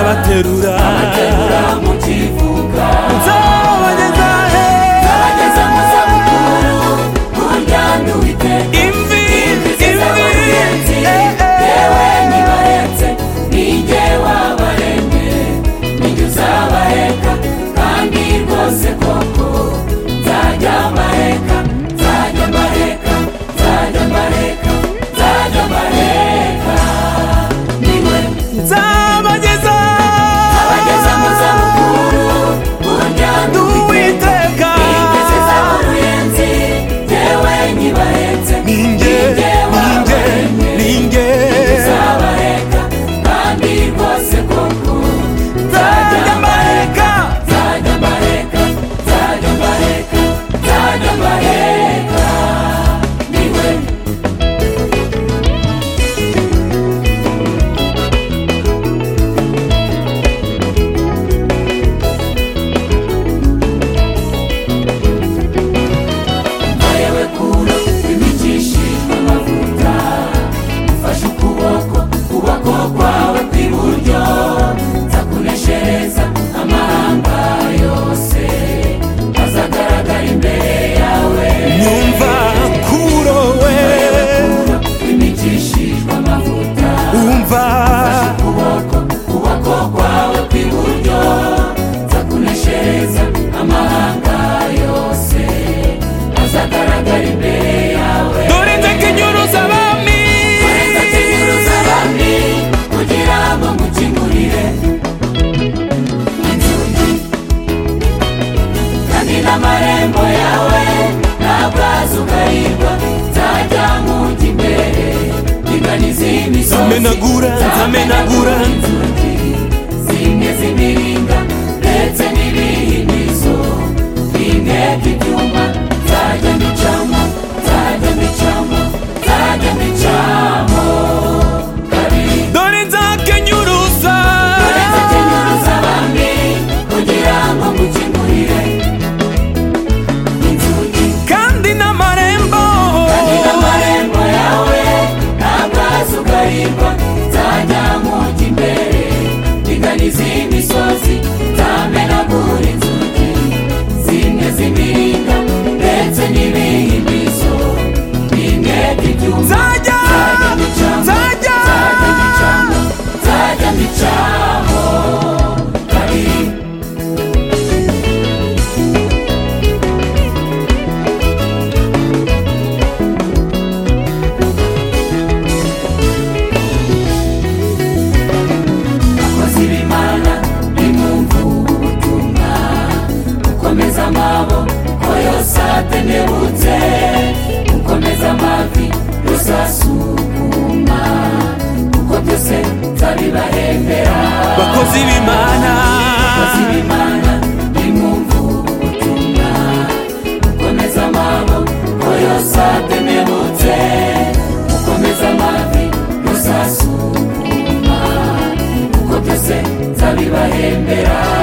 nzabaterura mu kivuga nzabageza he nzabageza mu zabukuru muryamye Uwiteka imvi z'abagenzi yewe nibahetse ninjye wabaremye ninjye uzabaheka kandi rwose koko nzajya mbaheka nzajya mbaheka nzajya mbaheka nzajya mbaheka niwe nzabageza mu zabukuru muryamye Uwiteka ingeze z'abaruyenzi yewe nibahetse ninjye uzabaheka kandi rwose koko nzajya mbaheka nzajya mbaheka nzajya mbaheka nzajya mbaheka niwe mbayewe kuro imikishijwe amavuta ufashe ukuboko kwawe kw'iburyo nzakuneshereza amahanga yose azagaragara imbere yawe nyumva kurowe imikishijwe amavuta umva ukuboko kwawe kw'iburyo nzakuneshereza amahanga yose azagaragara imbere yawe dore nzakenyuruza abami kugira ngo mukingurire inzugi kandi n'amarembo yawe ntabwo azugarirwa nzajya mujya imbere inganiza imisozi nzamenagura inzugi zimwe z'imiringa ndetse n'ibihindizo bimwe by'ibyuma nzajya mbicamo nzajya mbicamo nzajya mbicamo kabiri dore nzakenyuruza abami kugira ngo mukingurire inzugi kandi n'amarembo yawe ntabwo azugarirwa nzajya mujya imbere inganiza imisozi nzamenagura inzugi zimwe z'imiringa ndetse n'ibihimbizo bimwe by'ibyuma nzajya nzajya mbicamo kabiri abakozi b'Imana nimwumva ubutumwa mukomeza amaboko yose atenebutse mukomeza amavi yose asukuma kuko byose nzabibahembera bakozi b'Imana nimwumva ubutumwa mukomeza amaboko yose atenebutse mukomeza amavi yose asukuma kuko byose nzabibahembera